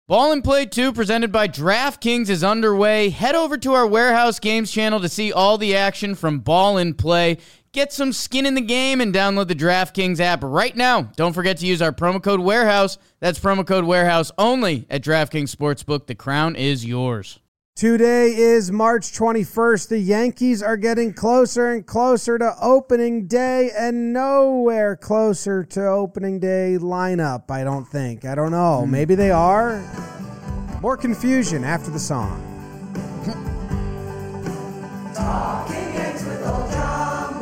Ball and Play 2, presented by DraftKings, is underway. Head over to our Warehouse Games channel to see all the action from Ball and Play. Get some skin in the game and download the DraftKings app right now. Don't forget to use our promo code Warehouse. That's promo code Warehouse only at DraftKings Sportsbook. The crown is yours. Today is March 21st. The Yankees are getting closer and closer to opening day and nowhere closer to opening day lineup, I don't think. I don't know. Maybe they are. More confusion after the song. Talking Yanks with old John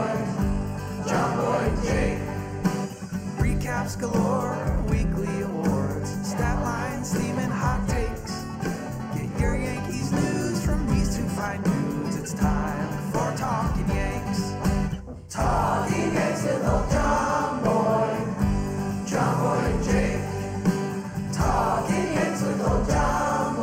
Boy and Jake. Recaps galore, weekly awards, stat lines, theme, and hot takes. Get your Yankees news from these two fine dudes. It's time for Talking Yanks. Talking Yanks with old John Boy and Jake. Talking Yanks with old John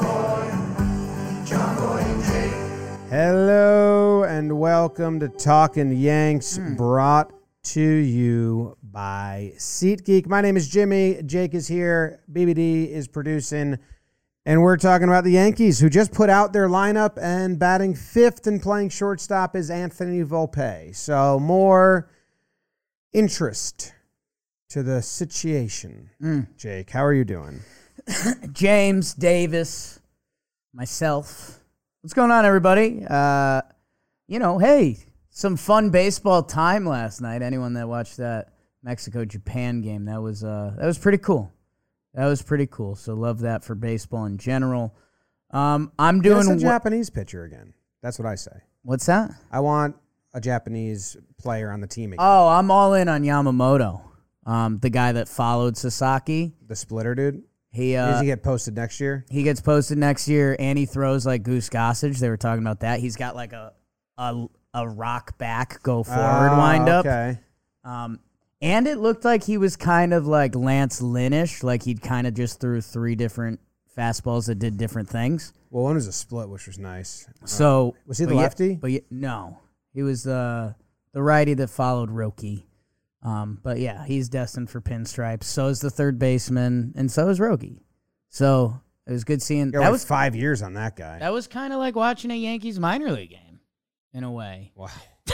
Boy and Jake. Hello and welcome to Talking Yanks, brought to you by SeatGeek. My name is Jimmy. Jake is here. BBD is producing. And we're talking about the Yankees, who just put out their lineup, and batting fifth and playing shortstop is Anthony Volpe. So more interest to the situation. Jake, how are you doing? James, Davis, myself. What's going on, everybody? Hey, some fun baseball time last night. Anyone that watched that Mexico-Japan game, that was pretty cool. That was pretty cool. So love that for baseball in general. I'm doing a Japanese pitcher again. That's what I say. What's that? I want a Japanese player on the team again. Oh, I'm all in on Yamamoto, the guy that followed Sasaki. The splitter dude? Does he get posted next year? He gets posted next year, and he throws like Goose Gossage. They were talking about that. He's got like a rock back, go forward wind up. Okay. And it looked like he was kind of like Lance Lynn-ish, like he'd kind of just threw three different fastballs that did different things. Well, one was a split, which was nice. So was he the lefty? No, he was the righty that followed Roki. But yeah, he's destined for pinstripes. So is the third baseman, and so is Roki. So it was good seeing. That was 5 years on that guy. That was kind of like watching a Yankees minor league game, in a way. Wow.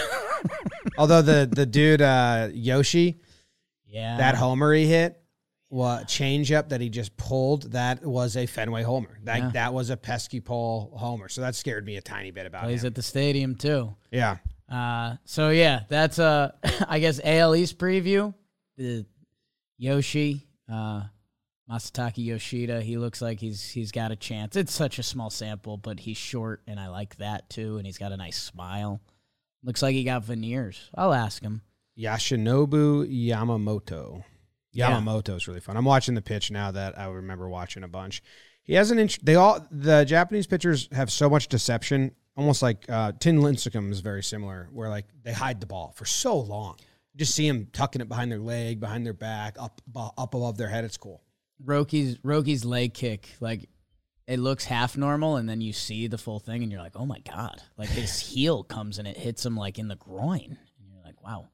Although the dude Yoshi, that homer he hit, changeup that he just pulled, that was a Fenway homer. That was a pesky pole homer. So that scared me a tiny bit about him. He's at the stadium too. Yeah. So yeah, that's I guess AL East preview. The Yoshi, Masataka Yoshida. He looks like he's got a chance. It's such a small sample, but he's short, and I like that too. And he's got a nice smile. Looks like he got veneers. I'll ask him. Yoshinobu Yamamoto. Yamamoto's really fun. I'm watching the pitch now that I remember watching a bunch. He has the Japanese pitchers have so much deception, almost like Tin Lincecum is very similar, where like they hide the ball for so long. You just see them tucking it behind their leg, behind their back, up above their head. It's cool. Roki's leg kick, like, it looks half normal, and then you see the full thing, and you're like, oh, my God. Like, his heel comes, and it hits him, like, in the groin. And you're like, wow.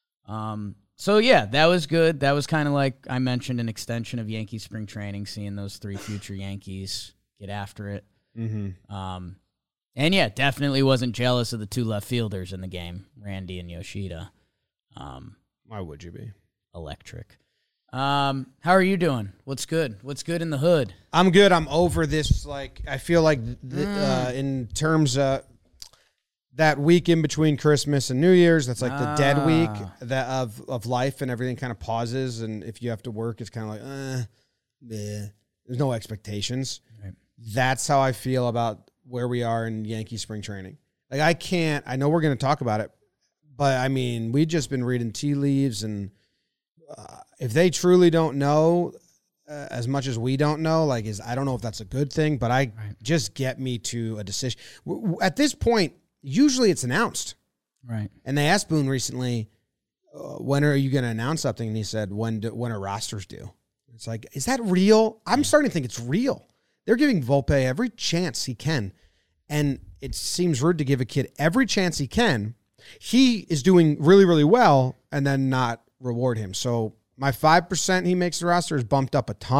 So, yeah, that was good. That was kind of like I mentioned, an extension of Yankee spring training, seeing those three future Yankees get after it. Mm-hmm. And, yeah, definitely wasn't jealous of the two left fielders in the game, Randy and Yoshida. Why would you be? Electric. How are you doing? What's good? What's good in the hood? I'm good. I'm over this. Like, I feel like in terms of that week in between Christmas and New Year's, that's like the dead week of life, and everything kind of pauses. And if you have to work, it's kind of like, there's no expectations. Right. That's how I feel about where we are in Yankee spring training. Like, I know we're going to talk about it, but I mean, we've just been reading tea leaves, and if they truly don't know as much as we don't know, I don't know if that's a good thing, but just get me to a decision. At this point, usually it's announced. Right. And they asked Boone recently, when are you going to announce something? And he said, when are rosters due? It's like, is that real? I'm starting to think it's real. They're giving Volpe every chance he can. And it seems rude to give a kid every chance he can. He is doing really, really well and then not reward him. So my 5% he makes the roster is bumped up a ton.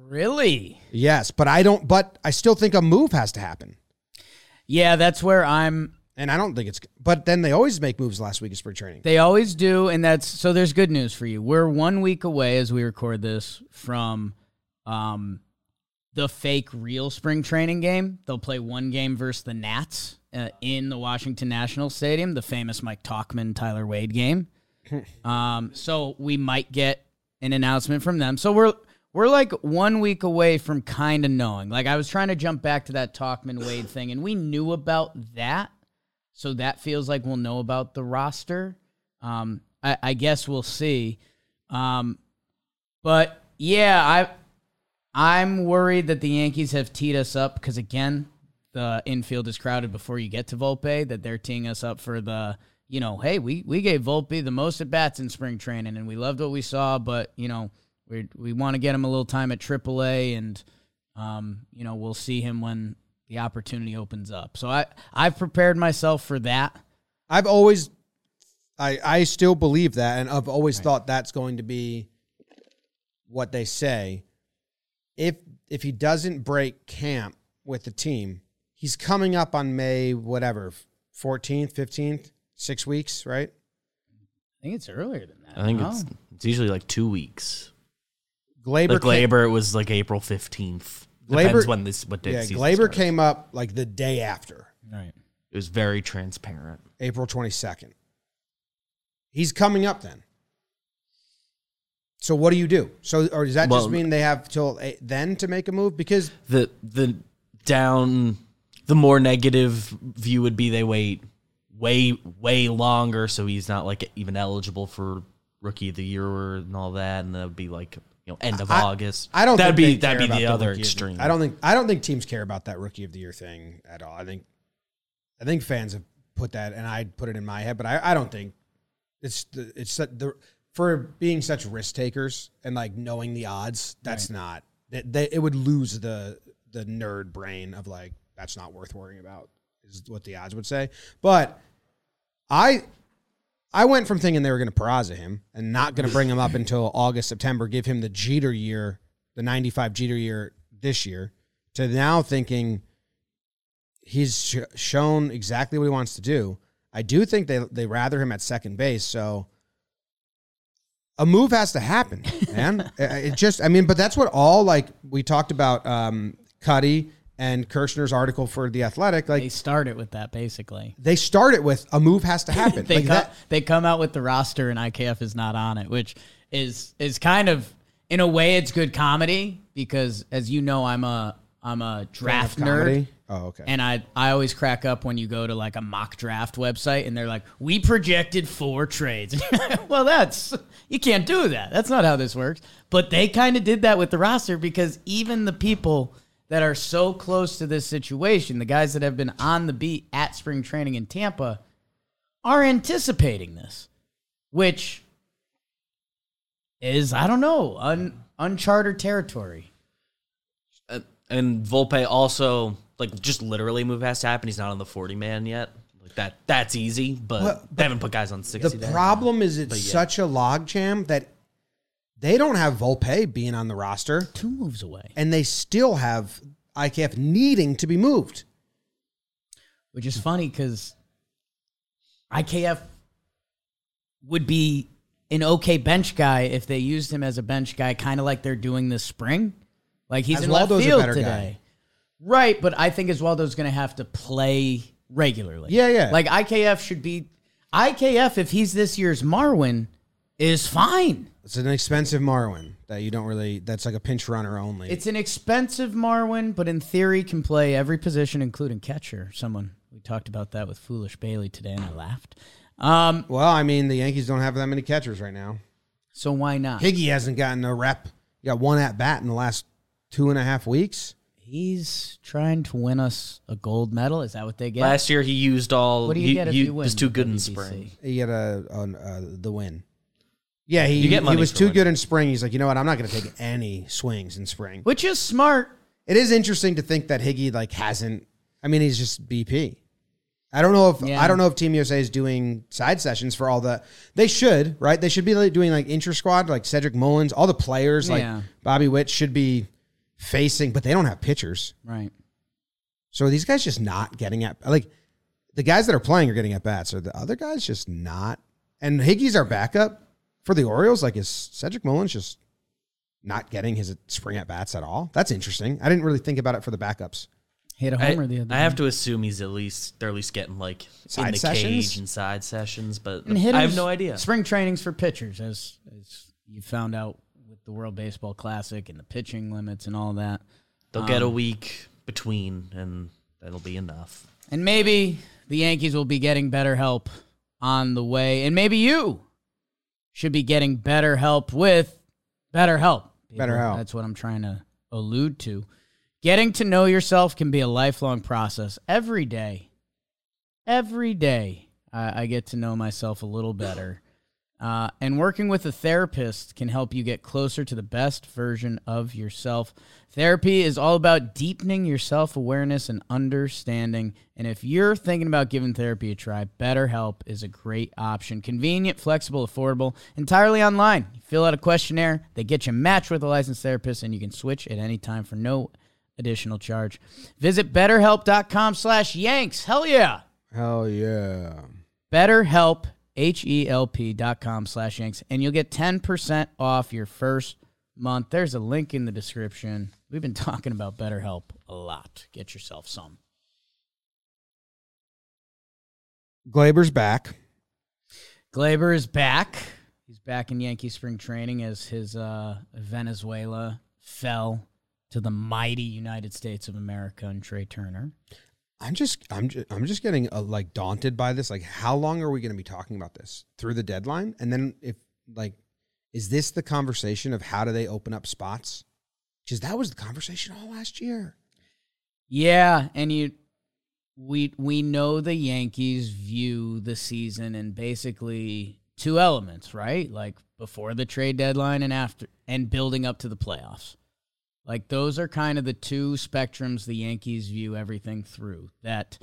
Really? Yes, but I still think a move has to happen. Yeah, that's where I'm. And I don't think it's, but then they always make moves last week of spring training. They always do, and so there's good news for you. We're 1 week away as we record this from the fake real spring training game. They'll play one game versus the Nats in the Washington National Stadium, the famous Mike Tauchman, Tyler Wade game. So we might get an announcement from them. So we're like 1 week away from kind of knowing. Like, I was trying to jump back to that Tauchman Wade thing, and we knew about that. So that feels like we'll know about the roster. I guess we'll see. But yeah, I'm worried that the Yankees have teed us up because, again, the infield is crowded before you get to Volpe, that they're teeing us up for the, hey, we gave Volpe the most at-bats in spring training, and we loved what we saw, but, we want to get him a little time at AAA, and, we'll see him when the opportunity opens up. So I've prepared myself for that. I've always, I still believe that, and I've always thought that's going to be what they say. If he doesn't break camp with the team, he's coming up on May, 14th, 15th, 6 weeks, right? I think it's earlier than that. I think it's usually like 2 weeks. Glaber it was like April 15th. Depends what day. Yeah, Glaber came up like the day after. Right. It was very transparent. April 22nd. He's coming up then. So what do you do? Or does that just mean they have till then to make a move? Because the more negative view would be they wait way longer, so he's not like even eligible for Rookie of the Year and all that, and that would be like end of August. I don't. That'd think be the other extreme. I don't think teams care about that Rookie of the Year thing at all. I think fans have put that, and I put it in my head, but I don't think for being such risk takers and like knowing the odds. That's not. It would lose the nerd brain of like that's not worth worrying about is what the odds would say. But I went from thinking they were going to Peraza him and not going to bring him up until August, September, give him the Jeter year, the 95 Jeter year this year, to now thinking he's shown exactly what he wants to do. I do think they rather him at second base, so a move has to happen, man. But that's what we talked about Cuddy and Kirshner's article for The Athletic. Like, they start it with that, basically. They start it with a move has to happen. They come out with the roster and IKF is not on it, which is kind of, in a way, it's good comedy because, as you know, I'm a draft nerd. Oh, okay. And I always crack up when you go to like a mock draft website and they're like, we projected 4 trades. Well, you can't do that. That's not how this works. But they kind of did that with the roster because even the people that are so close to this situation, the guys that have been on the beat at spring training in Tampa, are anticipating this, which is, I don't know, uncharted territory. And Volpe also, like, just literally move has to happen. He's not on the 40-man yet. Like that's easy, but they haven't put guys on 60. The problem is such a logjam that they don't have Volpe being on the roster. 2 moves away. And they still have IKF needing to be moved. Which is funny because IKF would be an okay bench guy if they used him as a bench guy, kind of like they're doing this spring. Like, he's in left field today. Guy. Right, but I think Oswaldo's going to have to play regularly. Yeah. Like, IKF should be... IKF, if he's this year's Marwin, is fine. It's an expensive Marwin that you don't really... That's like a pinch runner only. It's an expensive Marwin, but in theory can play every position, including catcher. We talked about that with Foolish Bailey today, and I laughed. The Yankees don't have that many catchers right now. So why not? Higgy hasn't gotten a rep. He got 1 at-bat in the last 2.5 weeks. He's trying to win us a gold medal. Is that what they get? Last year he used all. What do you get if you win? He was too good in WBC? spring. He get the win. Yeah, he was too good in spring. He's like, you know what? I'm not going to take any swings in spring. Which is smart. It is interesting to think that Higgy hasn't. I mean, he's just BP. I don't know if Team USA is doing side sessions for all the. They should, right? They should be doing intra squad, like Cedric Mullins, all the players like Bobby Witt should be facing, but they don't have pitchers. Right. So are these guys just not getting at, like, the guys that are playing are getting at bats. Are the other guys just not? And Higgie's our backup for the Orioles. Like, is Cedric Mullins just not getting his spring at bats at all? That's interesting. I didn't really think about it for the backups. Hit a homer the other day. I have to assume they're at least getting like Side in the sessions? cage and side sessions, but And I hitters, have no idea. Spring trainings for pitchers, as you found out with the World Baseball Classic and the pitching limits and all that. They'll get a week between, and that'll be enough. And maybe the Yankees will be getting better help on the way. And maybe you should be getting better help with BetterHelp. BetterHelp. That's what I'm trying to allude to. Getting to know yourself can be a lifelong process. Every day, I get to know myself a little better. And working with a therapist can help you get closer to the best version of yourself. Therapy is all about deepening your self-awareness and understanding. And if you're thinking about giving therapy a try, BetterHelp is a great option. Convenient, flexible, affordable, entirely online. You fill out a questionnaire, they get you matched with a licensed therapist, and you can switch at any time for no additional charge. Visit BetterHelp.com/Yanks. Hell yeah. Hell yeah. BetterHelp, HELP.com/Yanks, and you'll get 10% off your first month. There's a link in the description. We've been talking about BetterHelp a lot. Get yourself some. Glaber's back. Glaber is back. He's back in Yankee spring training as his Venezuela fell to the mighty United States of America and Trey Turner. I'm just getting like daunted by this. Like, how long are we going to be talking about this through the deadline? And then is this the conversation of how do they open up spots? Because that was the conversation all last year. Yeah, and we know the Yankees view the season in basically two elements, right? Like before the trade deadline and after, and building up to the playoffs. Like those are kind of the two spectrums the Yankees view everything through. That,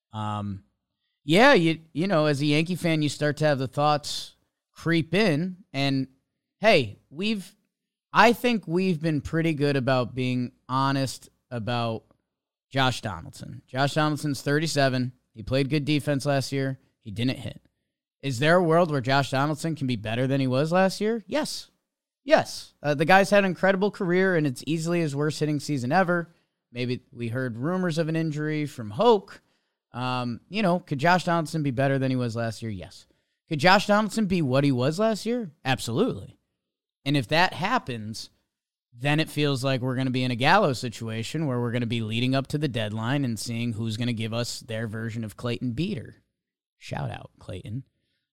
you know, as a Yankee fan, you start to have the thoughts creep in, and hey, I think we've been pretty good about being honest about Josh Donaldson. Josh Donaldson's 37. He played good defense last year. He didn't hit. Is there a world where Josh Donaldson can be better than he was last year? Yes. Yes. The guy's had an incredible career, and it's easily his worst hitting season ever. Maybe we heard rumors of an injury from Hoke. Could Josh Donaldson be better than he was last year? Yes. Could Josh Donaldson be what he was last year? Absolutely. And if that happens, then it feels like we're going to be in a Gallo situation where we're going to be leading up to the deadline and seeing who's going to give us their version of Clayton Beeter. Shout out, Clayton.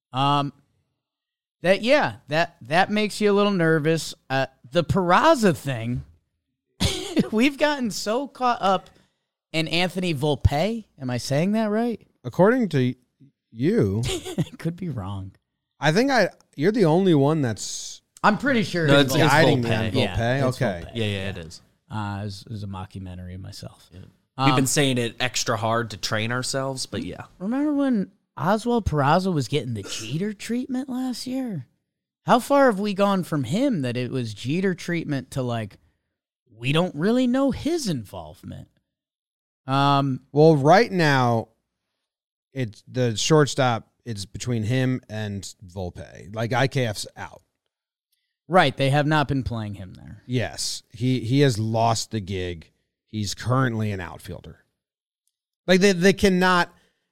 That makes you a little nervous. The Peraza thing, we've gotten so caught up in Anthony Volpe. Am I saying that right? According to you, Could be wrong. I think you're the only one that's I'm pretty sure No, it's it's Volpe. guiding me Volpe. on Volpe. Yeah, it's Okay. Volpe. Yeah, it is. It was a mockumentary of myself. We've been saying it extra hard to train ourselves, but yeah. Remember when Oswald Peraza was getting the Jeter treatment last year? How far have we gone from him that it was Jeter treatment to like, we don't really know his involvement? Well, right now, it's the shortstop. It's between him and Volpe. Like IKF's out. Right, they have not been playing him there. Yes, he has lost the gig. He's currently an outfielder. Like they cannot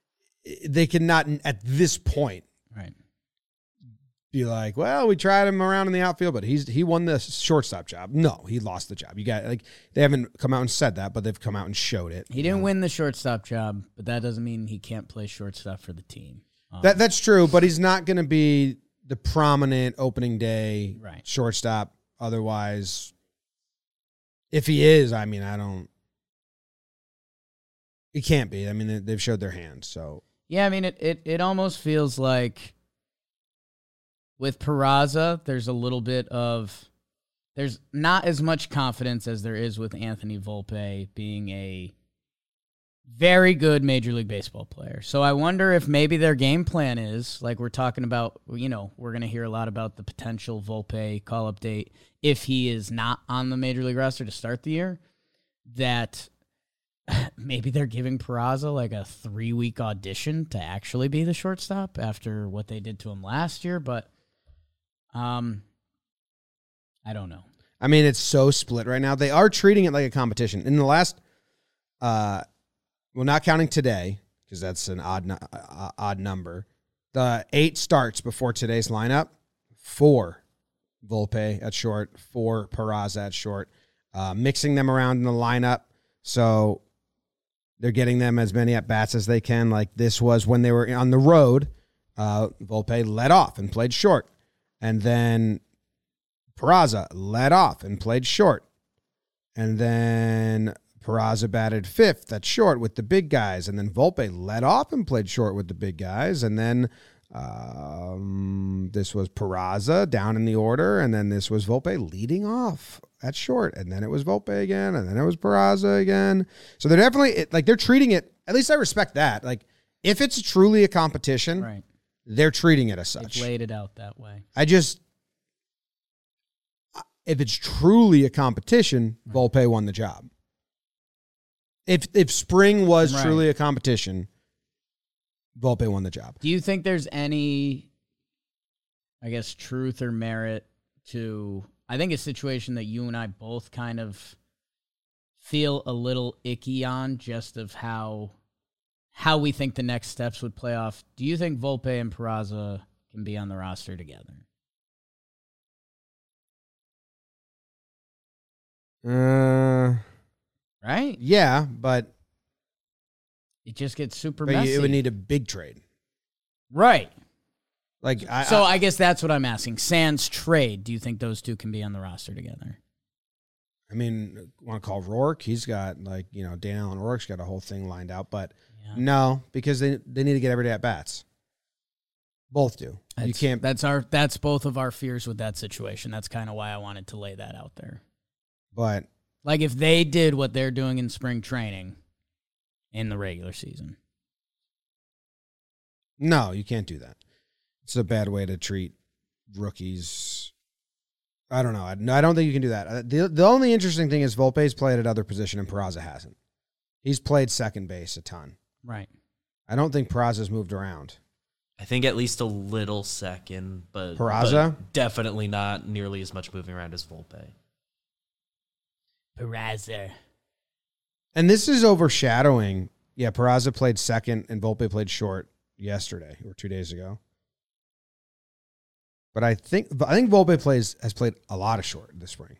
at this point Right. be like, well, we tried him around in the outfield, but he won the shortstop job. No, he lost the job. You got they haven't come out and said that, but they've come out and showed it. He didn't win the shortstop job, but that doesn't mean he can't play shortstop for the team. That's true, but he's not going to be the prominent opening day Right. shortstop. Otherwise, if he is, I mean, he can't be. I mean, they've showed their hand. So Yeah, I mean, it almost feels like with Peraza, there's not as much confidence as there is with Anthony Volpe being a Very good Major League Baseball player. So I wonder if maybe their game plan is, like we're talking about, we're going to hear a lot about the potential Volpe call-up date if he is not on the Major League roster to start the year, that maybe they're giving Peraza like a 3-week audition to actually be the shortstop after what they did to him last year. But I don't know. I mean, it's so split right now. They are treating it like a competition. In the last, not counting today, because that's an odd number, the 8 starts before today's lineup, 4 Volpe at short, 4 Peraza at short, mixing them around in the lineup. So they're getting them as many at-bats as they can. Like this was when they were on the road, Volpe led off and played short. And then Peraza led off and played short. And then Peraza batted 5th at short with the big guys. And then Volpe led off and played short with the big guys. And then this was Peraza down in the order. And then this was Volpe leading off at short. And then it was Volpe again. And then it was Peraza again. So they're definitely, they're treating it, at least I respect that. Like, if it's truly a competition, Right. they're treating it as such. They've laid it out that way. If it's truly a competition, Volpe won the job. If spring was Right. truly a competition, Volpe won the job. Do you think there's any, I guess, truth or merit to, I think, a situation that you and I both kind of feel a little icky on, just of how we think the next steps would play off. Do you think Volpe and Peraza can be on the roster together? Right? Yeah, but It just gets super messy. it would need a big trade. Right. Like I guess that's what I'm asking. Sans trade, do you think those two can be on the roster together? I mean, want to call Rourke? He's got Dan Allen Rourke's got a whole thing lined out, but no, because they need to get every day at bats. Both do. You can't. That's both of our fears with that situation. That's kind of why I wanted to lay that out there. But like if they did what they're doing in spring training in the regular season. no, you can't do that. It's a bad way to treat rookies. I don't know. I don't think you can do that. The only interesting thing is Volpe's played at other position and Peraza hasn't. He's played second base a ton. Right. I don't think Peraza's moved around. I think at least a little second, but Peraza? but definitely not nearly as much moving around as Volpe. Peraza. And this is overshadowing. Yeah, Peraza played second and Volpe played short yesterday or 2 days ago. But I think Volpe has played a lot of short this spring.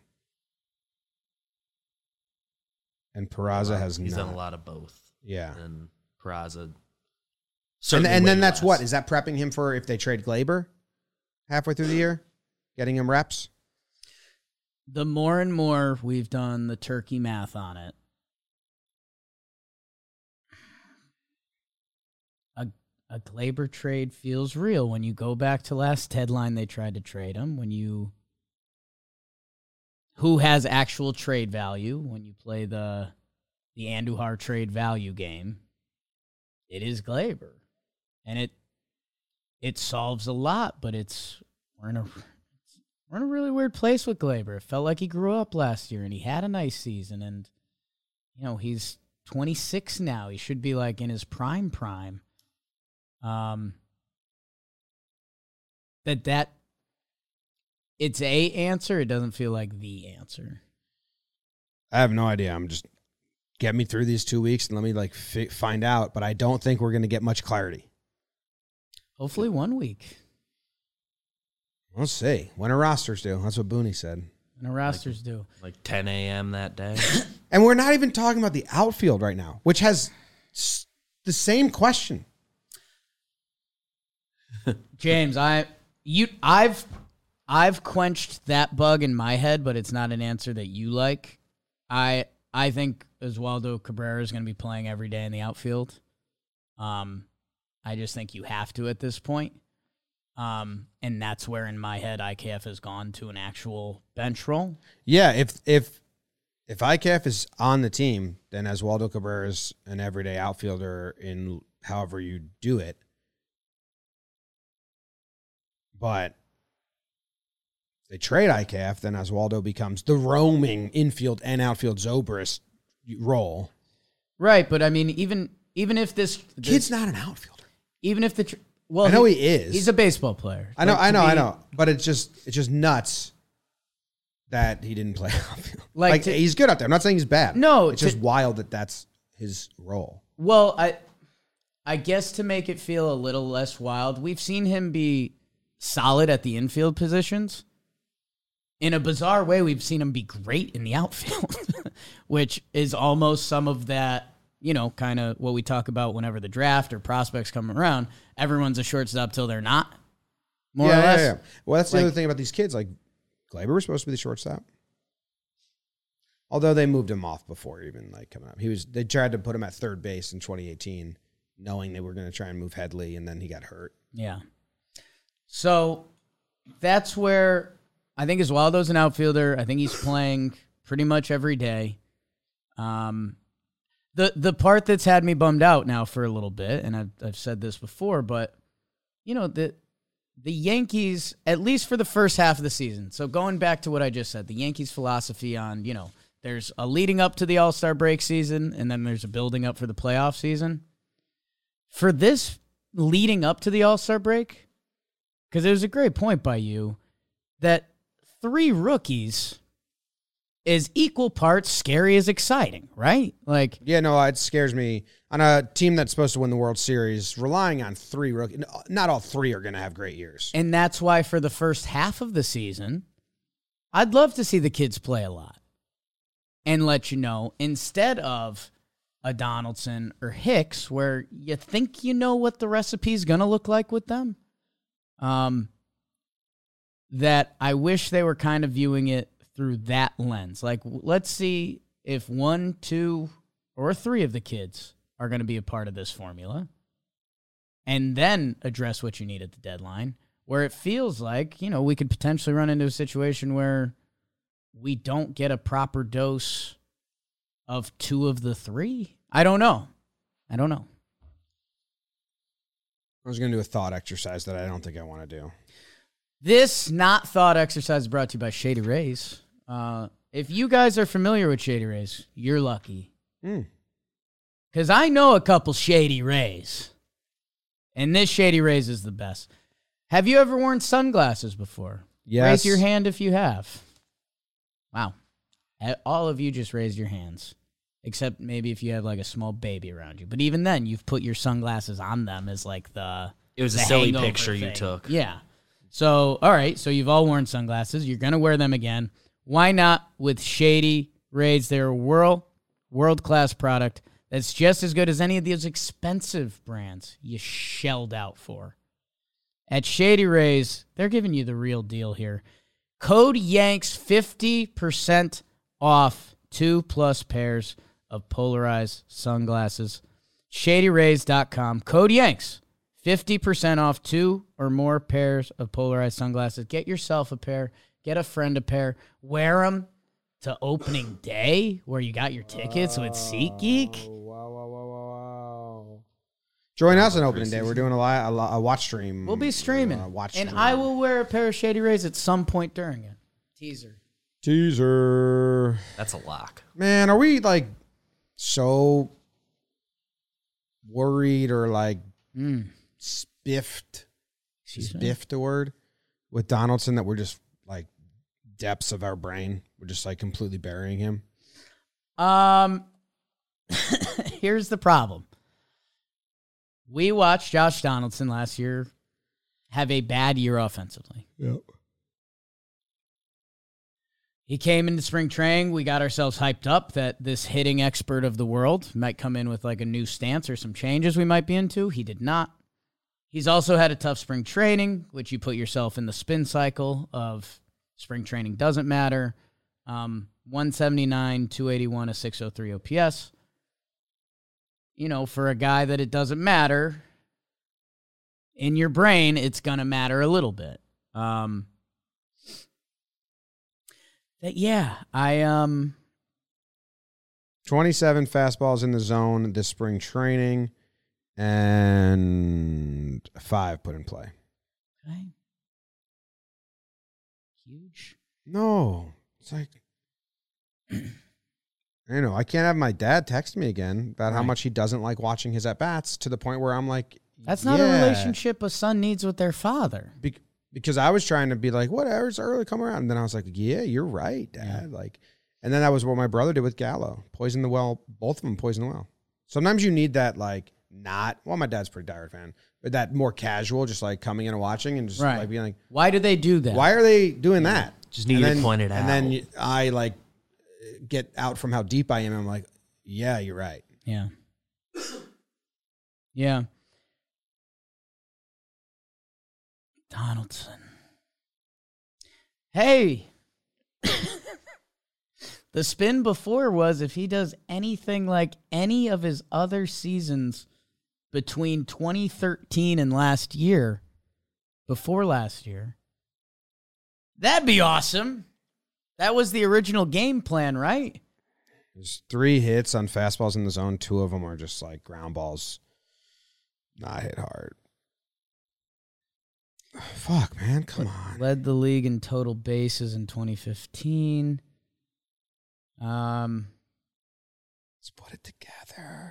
And Peraza has He's not. done a lot of both. Yeah. And Peraza. And certainly then way that's less. what? Is that prepping him for if they trade Glaber halfway through the year? Getting him reps? The more and more we've done the turkey math on it, a Glaber trade feels real when you go back to last deadline. They tried to trade him. Who has actual trade value when you play the Andujar trade value game? It is Glaber, and it solves a lot. But we're in a really weird place with Glaber. It felt like he grew up last year and he had a nice season, and he's 26 now. He should be like in his prime. That it's a answer. It doesn't feel like the answer. I have no idea. I'm just get me through these 2 weeks and let me find out. But I don't think we're going to get much clarity. Hopefully 1 week. We'll see. When are rosters due? That's what Booney said. When the rosters do. Like 10 a.m. that day. And we're not even talking about the outfield right now, which has the same question. James, I've quenched that bug in my head, but it's not an answer that you like. I think Oswaldo Cabrera is going to be playing every day in the outfield. I just think you have to at this point. And that's where in my head IKF has gone to an actual bench role. Yeah, if if ICAF is on the team, then Oswaldo Cabrera is an everyday outfielder in however you do it. But if they trade ICAF, then Oswaldo becomes the roaming infield and outfield Zobrist role. Right, but I mean, even if this Kid's not an outfielder. even if I know he is. He's a baseball player. I know, Like, I know. But it's just nuts that he didn't play outfield. Like he's good out there. I'm not saying he's bad. No, it's just wild that that's his role. Well, I guess to make it feel a little less wild, we've seen him be solid at the infield positions. In a bizarre way, we've seen him be great in the outfield, which is almost some of that, kind of what we talk about whenever the draft or prospects come around. Everyone's a shortstop till they're not, more or less. Yeah. Well, that's the other thing about these kids. Like, Glaber was supposed to be the shortstop. Although they moved him off before even coming up. They tried to put him at third base in 2018, knowing they were going to try and move Headley, and then he got hurt. Yeah. So that's where I think Oswaldo's an outfielder. I think he's playing pretty much every day. The part that's had me bummed out now for a little bit, and I've said this before, but the Yankees, at least for the first half of the season. So going back to what I just said, the Yankees' philosophy on there's a leading up to the All-Star break season, and then there's a building up for the playoff season. For this leading up to the All-Star break, because it was a great point by you, that 3 rookies is equal parts scary as exciting, right? Like, yeah, no, it scares me. On a team that's supposed to win the World Series, relying on 3 rookies, not all 3 are going to have great years. And that's why for the first half of the season, I'd love to see the kids play a lot and let you know, instead of a Donaldson or Hicks, where you think you know what the recipe's going to look like with them, that I wish they were kind of viewing it through that lens. Like, let's see if 1, 2, or 3 of the kids are going to be a part of this formula, and then address what you need at the deadline, where it feels like, we could potentially run into a situation where we don't get a proper dose of 2 of the 3. I don't know. I was going to do a thought exercise that I don't think I want to do. This not thought exercise is brought to you by Shady Rays. If you guys are familiar with Shady Rays, you're lucky. Because I know a couple Shady Rays. And this Shady Rays is the best. Have you ever worn sunglasses before? Yes. Raise your hand if you have. Wow. All of you just raised your hands. Except maybe if you have like a small baby around you. But even then, you've put your sunglasses on them as like the It was a the silly hangover picture you thing. took. Yeah. So, all right. So you've all worn sunglasses. You're going to wear them again. Why not with Shady Rays? They're a world-class product that's just as good as any of those expensive brands you shelled out for. At Shady Rays, they're giving you the real deal here. Code Yanks 50% off 2+ pairs of polarized sunglasses. ShadyRays.com. Code Yanks. 50% off 2 or more pairs of polarized sunglasses. Get yourself a pair. Get a friend a pair. Wear them to opening day where you got your tickets with SeatGeek. Wow. Join us on opening day. We're doing a watch stream. We'll be streaming. And I will wear a pair of Shady Rays at some point during it. Teaser. That's a lock. Man, are we so worried or spiffed? Is spiffed a word? With Donaldson that we're just depths of our brain. We're just completely burying him. Here's the problem. We watched Josh Donaldson last year have a bad year offensively. Yep. He came into spring training. We got ourselves hyped up that this hitting expert of the world might come in with a new stance or some changes we might be into. He did not. He's also had a tough spring training, which you put yourself in the spin cycle of spring training doesn't matter. 179, 281, a 603 OPS. For a guy that it doesn't matter, in your brain, it's going to matter a little bit. 27 fastballs in the zone this spring training, and 5 put in play. Okay. Huge. No, it's like, I can't have my dad text me again about how Right. much he doesn't like watching his at-bats, to the point where I'm like, That's not a yeah. relationship a son needs with their father. Because I was trying to be like, whatever, it's early, come around. And then I was like, yeah, you're right, Dad. Like, and then that was what my brother did with Gallo. Poisoned the well. Both of them poisoned the well. Sometimes you need that, like, my dad's a pretty diehard fan, but that more casual, just like coming in and watching and just Right. like being like, Why do they do that? why are they doing that? Just need And to then- point it out. And then I like get out from how deep I am. And I'm like, yeah, you're right. Yeah. Yeah. Donaldson. Hey. The spin before was if he does anything like any of his other seasons between 2013 and before last year, that'd be awesome. That was the original game plan, right? There's 3 hits on fastballs in the zone. 2 of them are just like ground balls, not hit hard. Fuck, man, come on. Led the league in total bases in 2015. Let's put it together.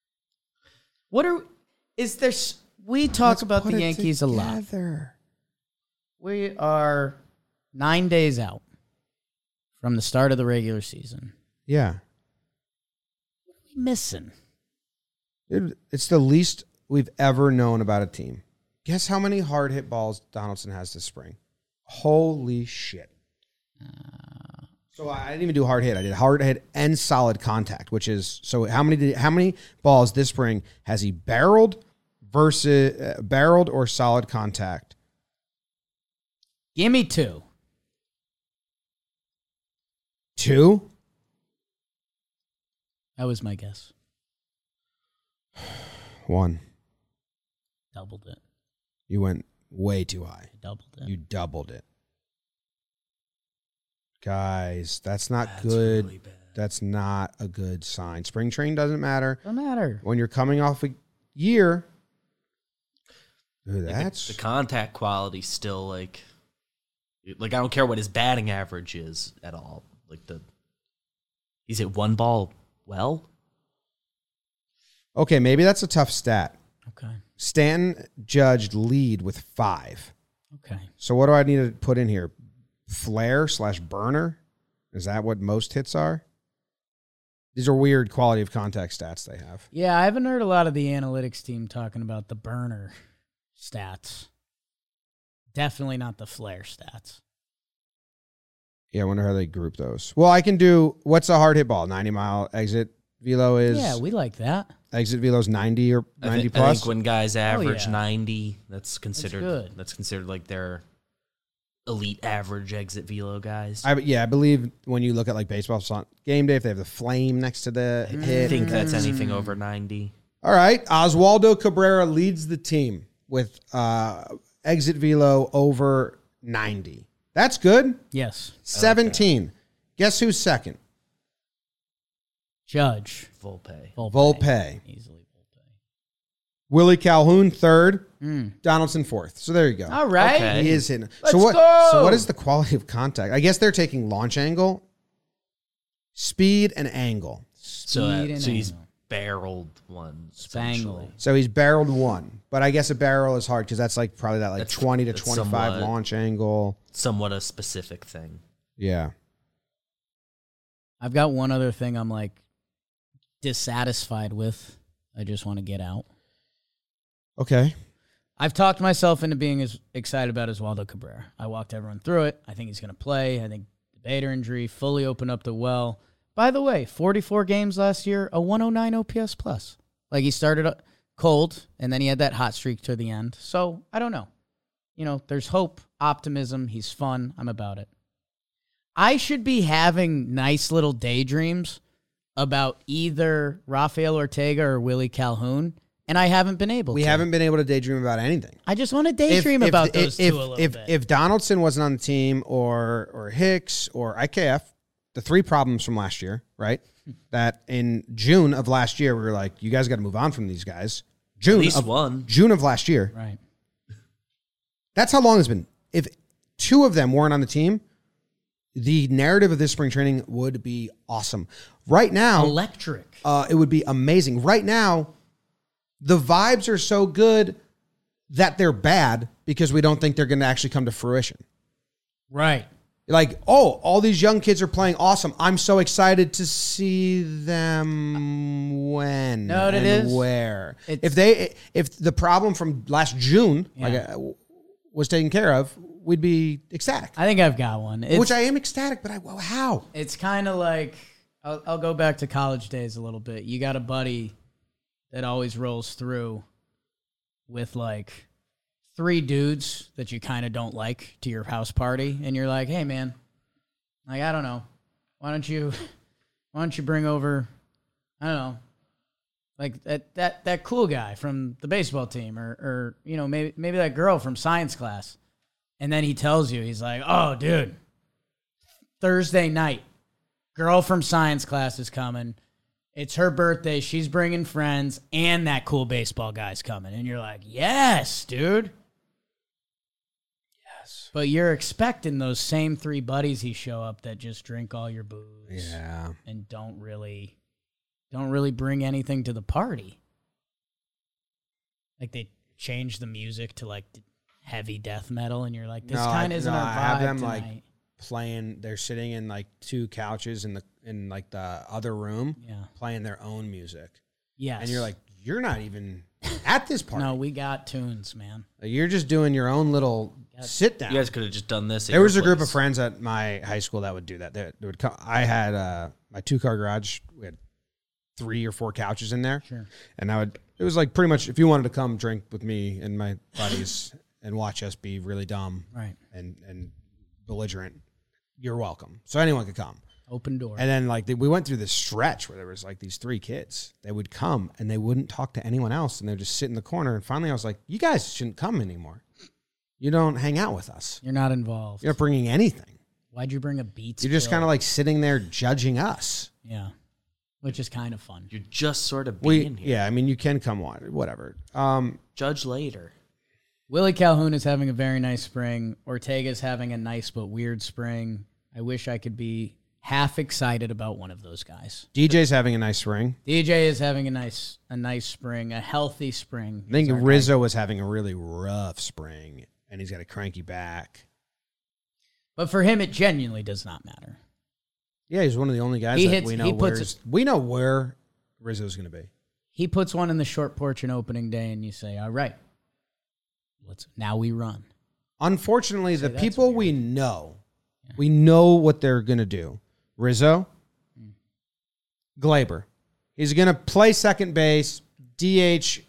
We talk about Put the it Yankees a lot. together. We are 9 days out from the start of the regular season. Yeah. What are we missing? It's the least we've ever known about a team. Guess how many hard hit balls Donaldson has this spring? Holy shit. So I didn't even do hard hit. I did hard hit and solid contact, which is, so how many balls this spring has he barreled or solid contact? Give me 2. 2? That was my guess. 1. Doubled it. You went way too high. Doubled it. You doubled it. Guys, that's not good. really bad. That's not a good sign. Spring training doesn't matter. Don't matter. When you're coming off a year, dude, Like, that's the contact quality still like I don't care what his batting average is at all. Like he's hit 1 ball well. okay. Maybe that's a tough stat. Okay. Stanton judged lead with 5. Okay. So what do I need to put in here? Flare/burner? Is that what most hits are? These are weird quality of contact stats they have. Yeah, I haven't heard a lot of the analytics team talking about the burner stats. Definitely not the flare stats. Yeah, I wonder how they group those. Well, I can do, what's a hard hit ball? 90-mile exit velo is? Yeah, we like that. Exit velo is 90 or 90 I plus? think when guys average yeah. 90, that's considered good. that's considered like their elite average exit velo guys. I believe when you look at like baseball on game day, if they have the flame next to the I hit. think that's anything over 90. All right. Oswaldo Cabrera leads the team with exit velo over 90. That's good. Yes. 17. Guess who's second? Judge. Volpe. Volpe. Easily Volpe. Willie Calhoun third. Donaldson fourth. So there you go. All right. Okay. He is hitting. Let's So what? go! So what is the quality of contact? I guess they're taking launch angle, speed, and angle. So, Speed and so he's angle. barreled one. Spangle. essentially. So he's barreled 1, but I guess a barrel is hard because that's like probably that like That's- 20 to that's 25 somewhat- launch angle. Somewhat a specific thing. Yeah. I've got one other thing I'm like dissatisfied with. I just want to get out. Okay. I've talked myself into being as excited about Oswaldo Cabrera. I walked everyone through it. I think he's going to play. I think the Bader injury fully opened up the well. By the way, 44 games last year, a 109 OPS plus. Like he started cold, and then he had that hot streak to the end. So I don't know. You know, there's hope, optimism. He's fun. I'm about it. I should be having nice little daydreams about either Rafael Ortega or Willie Calhoun, and I haven't been able We to. haven't been able to daydream about anything. I just want to daydream If- about if- those if- two a little if, bit. If Donaldson wasn't on the team or Hicks or IKF, the 3 problems from last year, right? That in June of last year, we were like, you guys got to move on from these guys. June of last year. Right. That's how long it's been. If 2 of them weren't on the team, the narrative of this spring training would be awesome. Right now, Electric. it would be amazing. Right now, the vibes are so good that they're bad because we don't think they're going to actually come to fruition. Right. Like, oh, all these young kids are playing awesome. I'm so excited to see them when Know what it and is? where. It's- If the problem from last June was taken care of, we'd be ecstatic. I think I've got one. Which I am ecstatic, but how? It's kind of like, I'll go back to college days a little bit. You got a buddy that always rolls through with like 3 dudes that you kind of don't like to your house party, and you're like, hey man, like, I don't know, why don't you bring over, I don't know, like that cool guy from the baseball team, or you know, maybe that girl from science class. And then he tells you, he's like, oh dude, Thursday night, girl from science class is coming. It's her birthday. She's bringing friends, and that cool baseball guy's coming. And you're like, yes, dude. Yes. But you're expecting those same 3 buddies he show up that just drink all your booze. Yeah. And don't really bring anything to the party. Like they change the music to like heavy death metal, and you're like, this kind of isn't our vibe I have them tonight. like playing. They're sitting in like 2 couches in like the other room, playing their own music. Yes. And you're like, you're not even at this party. No, we got tunes, man. Like, you're just doing your own little sit down. You guys could have just done this. There was a group of friends at my high school that would do that. They would come. I had my 2-car garage. We had 3 or 4 couches in there. Sure. And it was like pretty much if you wanted to come drink with me and my buddies and watch us be really dumb, Right. and belligerent, you're welcome. So anyone could come. Open door. And then like we went through this stretch where there was like these 3 kids. They would come and they wouldn't talk to anyone else, and they'd just sit in the corner. And finally I was like, you guys shouldn't come anymore. You don't hang out with us. You're not involved. You're not bringing anything. Why'd you bring a Beats? You're just Bill? kind of like sitting there judging us. Yeah. Which is kind of fun. You're just sort of being here. Yeah, I mean, you can come watch, whatever. Judge later. Willie Calhoun is having a very nice spring. Ortega's having a nice but weird spring. I wish I could be half excited about one of those guys. DJ's having a nice spring. DJ is having a nice spring, a healthy spring. I think Rizzo was having a really rough spring, and he's got a cranky back. But for him, it genuinely does not matter. Yeah, he's one of the only guys we know where Rizzo's going to be. He puts one in the short porch on opening day, and you say, all right, now we run. Unfortunately, the people we know what they're going to do. Rizzo, Glaber. He's going to play second base, DH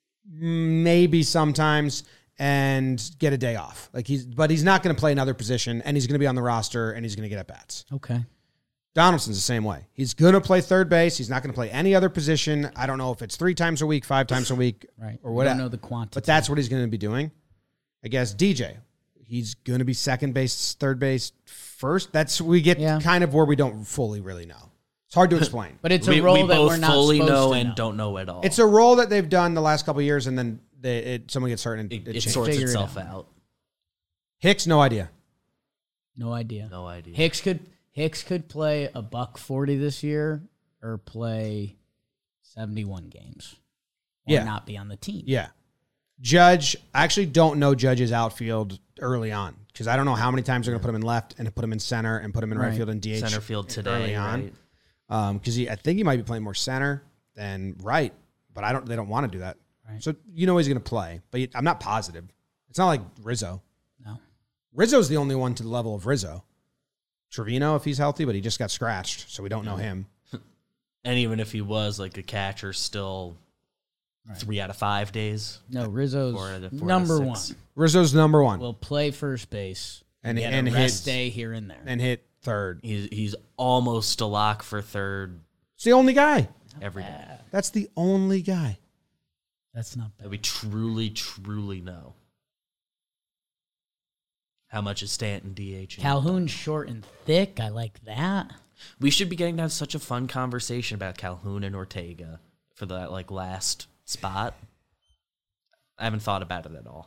maybe sometimes, and get a day off. But he's not going to play another position, and he's going to be on the roster, and he's going to get at bats. Okay. Donaldson's the same way. He's going to play third base. He's not going to play any other position. I don't know if it's 3 times a week, 5 times a week, Right. or whatever. I don't know the quantity. But that's what he's going to be doing. I guess DJ, he's going to be second base, third base, first. We get kind of where we don't fully really know. It's hard to explain. But it's a role that we're not fully supposed know to and know. don't know at all. It's a role that they've done the last couple of years, and then someone gets hurt and it it changes. sorts Figure it itself out. out. Hicks, no idea. No idea. No idea. Hicks could play $140 this year or play 71 games. Or not be on the team. Yeah. Judge, I actually don't know Judge's outfield early on because I don't know how many times they're going to put him in left and put him in center and put him in right field and DH. Center field today, early on. Because I think he might be playing more center than right, but they don't want to do that. Right. So he's going to play, but I'm not positive. It's not like Rizzo. No. Rizzo's the only one to the level of Rizzo. Trevino, if he's healthy, but he just got scratched, so we don't know him. And even if he was like a catcher, still 3 out of 5 days. No, Rizzo's 4 out of number 6. 1. Rizzo's number 1. Will play first base And get hit a rest day here and there. and hit third. He's almost a lock for third It's the only guy. every day. That's the only guy. That's not bad. That we truly, truly know. How much is Stanton DH? Calhoun's short and thick. I like that. We should be getting to have such a fun conversation about Calhoun and Ortega for that last spot. I haven't thought about it at all.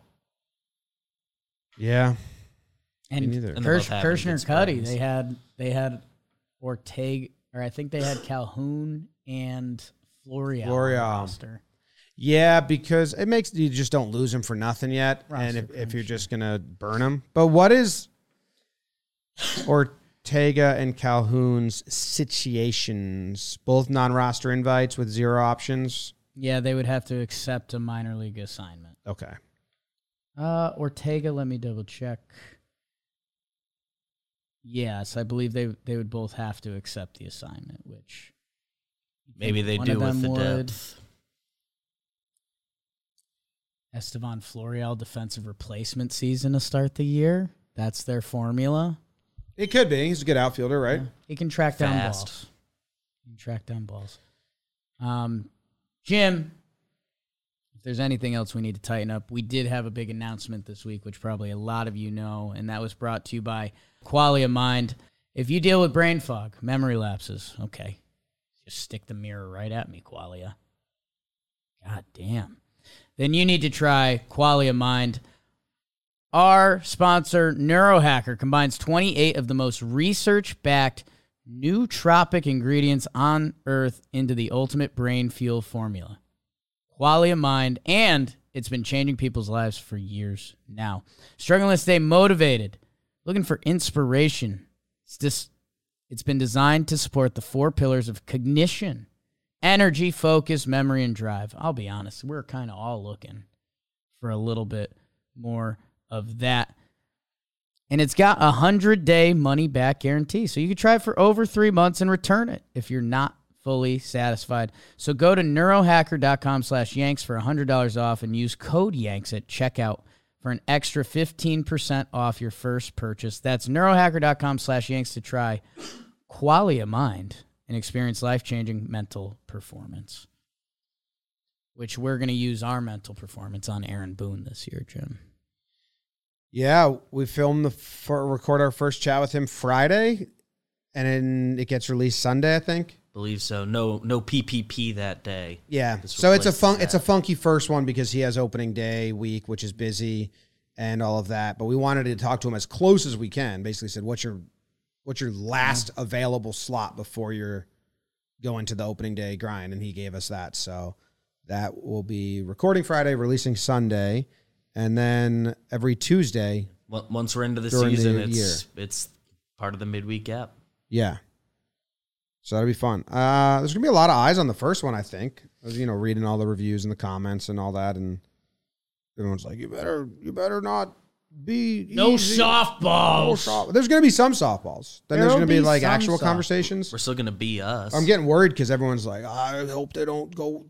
Yeah. And neither. And they're both having Kirshner good Cuddy. springs. They had Ortega, or I think they had Calhoun and Florial. on the roster. Yeah, because it makes you just don't lose him for nothing yet, Roster and if you're crunch. just gonna burn him. But what is Ortega and Calhoun's situations? Both non-roster invites with 0 options. Yeah, they would have to accept a minor league assignment. Okay. Ortega, let me double check. Yes, I believe they would both have to accept the assignment, which Maybe they one do of with them the would. depth. Estevan Florial defensive replacement season to start the year. That's their formula. It could be. He's a good outfielder, right? Yeah. He can track down Fast. balls. He can track down balls. Jim, if there's anything else we need to tighten up, we did have a big announcement this week, which probably a lot of you know, and that was brought to you by Qualia Mind. If you deal with brain fog, memory lapses, okay, just stick the mirror right at me, Qualia. God damn. Then you need to try Qualia Mind. Our sponsor, Neurohacker, combines 28 of the most research-backed nootropic ingredients on Earth into the ultimate brain fuel formula. Qualia Mind, and it's been changing people's lives for years now. Struggling to stay motivated, looking for inspiration. It's been designed to support the 4 pillars of cognition, energy, focus, memory, and drive. I'll be honest, we're kind of all looking for a little bit more of that. And it's got a 100-day money-back guarantee. So you can try it for over 3 months and return it if you're not fully satisfied. So go to neurohacker.com/Yanks for $100 off and use code Yanks at checkout for an extra 15% off your first purchase. That's neurohacker.com/Yanks to try Qualia Mind and experience life-changing mental performance, which we're going to use our mental performance on Aaron Boone this year, Jim. Yeah, we filmed record our first chat with him Friday, and then it gets released Sunday, I think. Believe so. No PPP that day. Yeah, This so it's replaces a that. funky first one because he has opening day week, which is busy, and all of that. But we wanted to talk to him as close as we can. Basically, said, "What's your last available slot before you're going to the opening day grind?" And he gave us that. So that will be recording Friday, releasing Sunday, and then every Tuesday. Once we're into the During the season, it's part of the midweek gap. Yeah. So that'll be fun. There's gonna be a lot of eyes on the first one, I think. I was, reading all the reviews and the comments and all that, and everyone's like, "You better not be No easy. softballs. No soft-" There's gonna be some softballs. Then there's There'll gonna be be like some actual softballs. conversations. We're still gonna be us. I'm getting worried because everyone's like, "I hope they don't go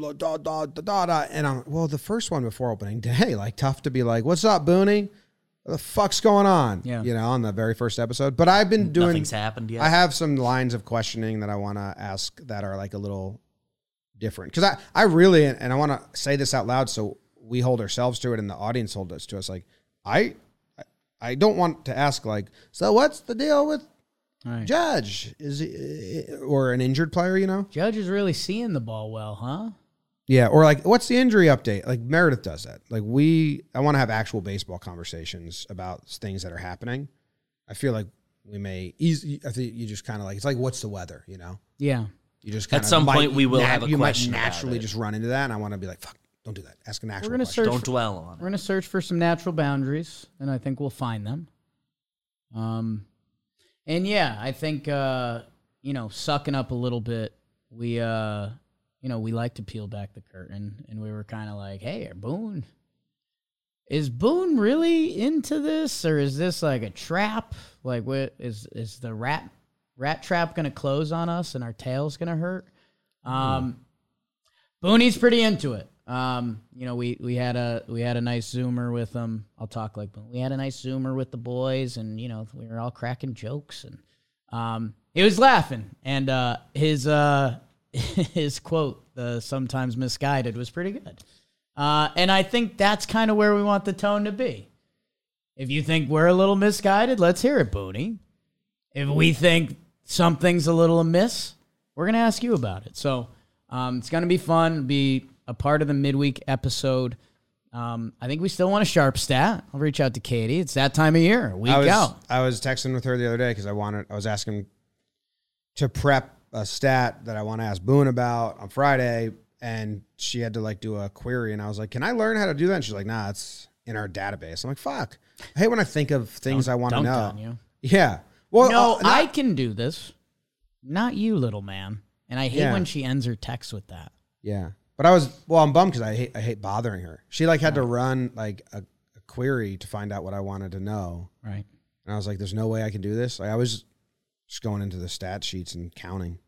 and well, the first one before opening day, tough to be like, "What's up, Booney? What the fuck's going on?" Yeah. On the very first episode. But I've been doing. Nothing's happened yet. I have some lines of questioning that I want to ask that are a little different. Because I really, and I want to say this out loud so we hold ourselves to it and the audience holds us to us. I don't want to ask so what's the deal with Right. Judge? Is he, or an injured player, Judge is really seeing the ball well, huh? Yeah, or what's the injury update? Meredith does that. I want to have actual baseball conversations about things that are happening. I feel like we may I think you just kind of it's what's the weather, Yeah. You just At some point we will have a you question might about naturally it. just run into that, and I want to be like, fuck, don't do that. Ask an actual gonna question. search Don't dwell on We're it. going to search for some natural boundaries, and I think we'll find them. And yeah, I think, sucking up a little bit, we like to peel back the curtain, and we were kind of like, hey, Boone, is Boone really into this, or is this a trap? What is the rat trap going to close on us and our tail's going to hurt? Boonie's pretty into it. We had a nice Zoomer with him. I'll talk like Boone. We had a nice Zoomer with the boys, and we were all cracking jokes, and he was laughing, and his quote, the sometimes misguided, was pretty good. And I think that's kind of where we want the tone to be. If you think we're a little misguided, let's hear it, Booney. If we think something's a little amiss, we're going to ask you about it. So it's going to be fun. It'll be a part of the midweek episode. I think we still want a sharp stat. I'll reach out to Katie. It's that time of year, a week out. I was texting with her the other day because I was asking to prep a stat that I want to ask Boone about on Friday, and she had to like do a query, and I was like, "Can I learn how to do that?" And she's like, "Nah, it's in our database." I'm like, "Fuck." I hate when I think of things I want to know. On you. Yeah. Well, no, I can do this. Not you, little man. And I hate when she ends her text with that. Yeah. But I'm bummed because I hate bothering her. She like had to run like a query to find out what I wanted to know. Right. And I was like, there's no way I can do this. Like, I was just going into the stat sheets and counting.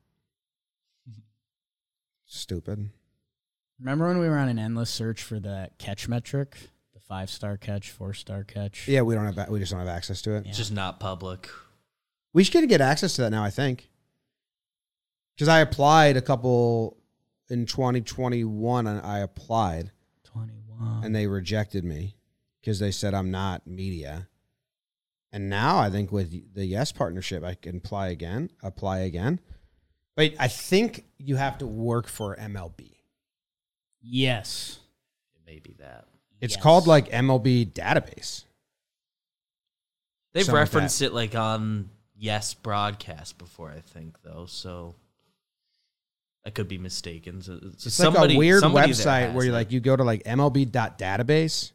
Stupid. Remember when we were on an endless search for the catch metric? The 5-star catch, 4-star catch? Yeah, we just don't have access to it. It's just not public. We should get access to that now, I think. Because I applied a couple in 2021, and I applied. 21. And they rejected me because they said I'm not media. And now I think with the Yes partnership, I can apply again. But I think you have to work for MLB. Yes. It may be that. It's called like MLB database. They've Something like referenced it like on Yes broadcast before, I think, though. So I could be mistaken. So it's like a weird website where you go to like MLB.database.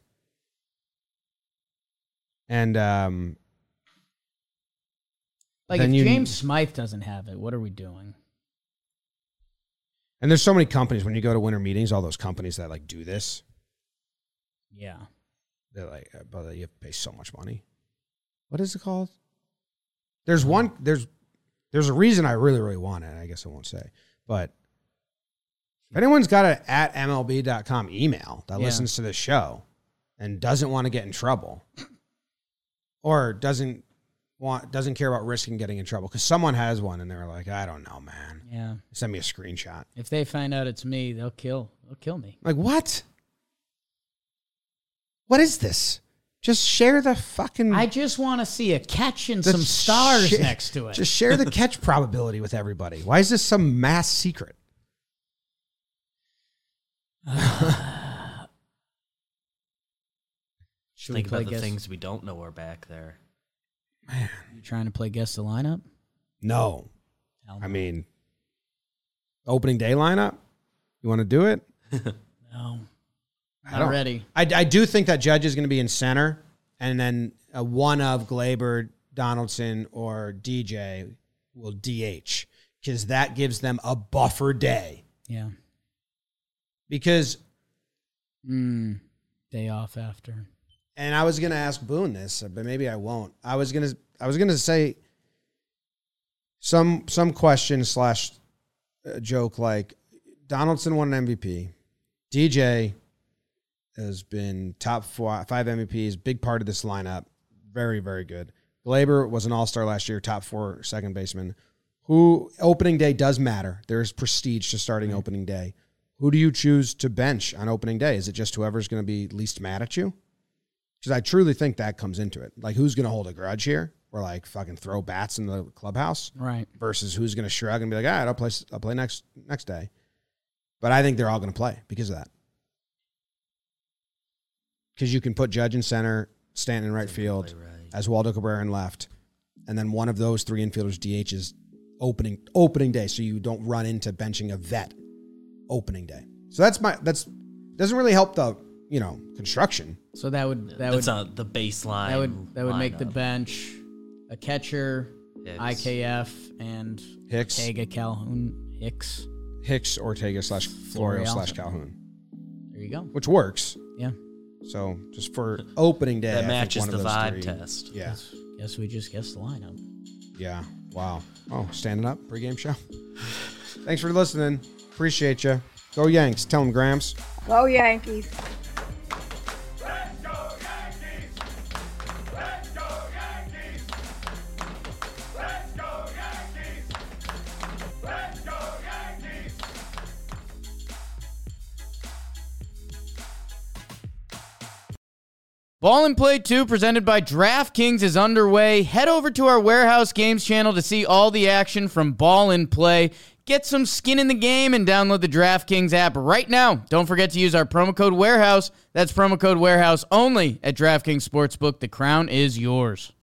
And like if James Smythe doesn't have it, what are we doing? And there's so many companies when you go to winter meetings, all those companies that like do this. Yeah. They're like, brother, you have to pay so much money. What is it called? There's a reason I really, really want it. I guess I won't say. But if anyone's got an @MLB.com email that listens to this show and doesn't want to get in trouble or doesn't care about risking getting in trouble, because someone has one and they're like, I don't know, man. Yeah. Send me a screenshot. If they find out it's me, they'll kill me. Like, what? What is this? Just share the fucking... I just want to see a catch and some stars next to it. Just share the catch probability with everybody. Why is this some mass secret? Think about the things we don't know are back there. Man. You trying to play guess the lineup? No. Hell no. I mean, opening day lineup? You want to do it? No. Not ready. I do think that Judge is going to be in center, and then one of Glaber, Donaldson, or DJ will DH, because that gives them a buffer day. Yeah. Because day off after. And I was going to ask Boone this, but maybe I won't. I was going to say some question / joke like Donaldson won an MVP. DJ has been top 5 MVPs, big part of this lineup. Very, very good. Glaber was an all-star last year, top 4 second baseman. Who opening day does matter. There's prestige to starting opening day. Who do you choose to bench on opening day? Is it just whoever's going to be least mad at you? Because I truly think that comes into it. Like, who's going to hold a grudge here? Or like fucking throw bats in the clubhouse? Right. Versus who's going to shrug and be like, all right, I'll play next day. But I think they're all going to play because of that. Because you can put Judge in center, Stanton in right field, as Waldo Cabrera in left, and then one of those 3 infielders DHs opening day, so you don't run into benching a vet opening day. So that's doesn't really help the construction. So that's the baseline. That would make the bench a catcher, Hicks. IKF, and Hicks, Ortega, Calhoun, Hicks, Ortega / Florio / Calhoun. There you go. Which works. Yeah. So just for opening day, that I matches think one the of those vibe 3, test. Yeah. Guess we just guessed the lineup. Yeah. Wow. Oh, standing up pregame show. Thanks for listening. Appreciate you. Go Yanks. Tell them, Grams. Go Yankees. Ball and Play 2 presented by DraftKings is underway. Head over to our Warehouse Games channel to see all the action from Ball and Play. Get some skin in the game and download the DraftKings app right now. Don't forget to use our promo code Warehouse. That's promo code Warehouse only at DraftKings Sportsbook. The crown is yours.